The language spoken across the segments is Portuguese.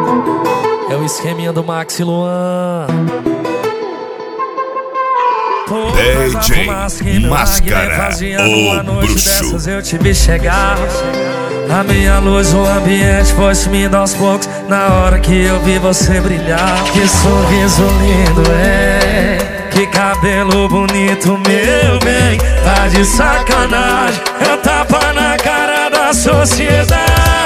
É o esqueminha do Max e Luan. DJ Máscara, o bruxo. Eu te vi chegar. A minha luz, o ambiente foi sumindo aos poucos. Na hora que eu vi você brilhar. Que sorriso lindo, é. Que cabelo bonito, meu bem. Tá de sacanagem, é tapa na cara da sociedade.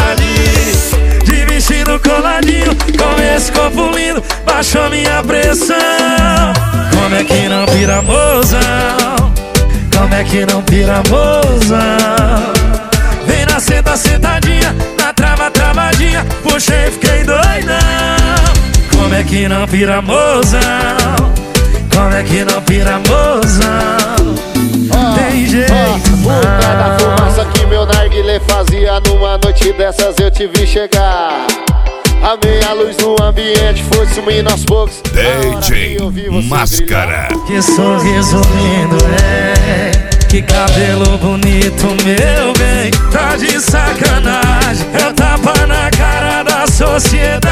De vestido coladinho, com esse corpo lindo, baixou minha pressão. Como é que não pira, mozão? Como é que não pira, mozão? Vem na senta, sentadinha, na trava, travadinha. Puxei, fiquei doidão. Como é que não pira, mozão? Como é que não pira, mozão? Tem jeito não. Da fumaça que meu narguilé fazia, numa noite dessas eu te vi chegar. A meia luz no ambiente foi sumindo aos poucos. DJ Máscara. Que sorriso lindo, é. Que cabelo bonito, meu bem. Tá de sacanagem, é tapa na cara da sociedade.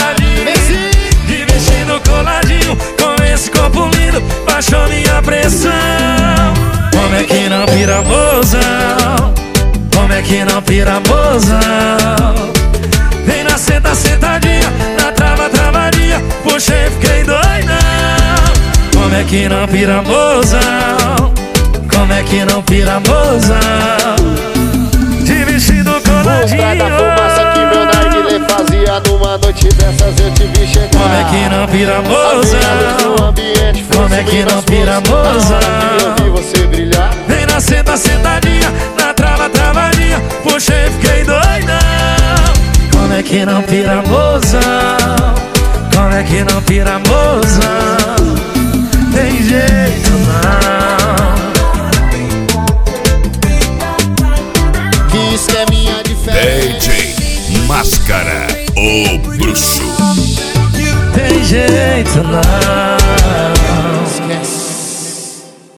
De vestido coladinho, com esse corpo lindo, baixou minha pressão. Como é que não pira, mozão? Como é que não pira, mozão? Vem na senta, sentadinha, na trava, travadinha. Puxei, fiquei doidão. Como é que não pira, mozão? Como é que não pira, mozão? De vestido coladinho. Da fumaça que meu narguilé fazia, numa noite dessas eu te vi chegar. Como é que não pira, mozão? Como é que não pira, mozão? Eu vi você brilhar. Vem na senta, sentadinha, na trava, travadinha. Puxei, fiquei doidão. Como é que não pira, mozão? Como é que não pira, mozão? Tem jeito não. Que esqueminha de festa. DJ Máscara, o bruxo. Tem jeito não.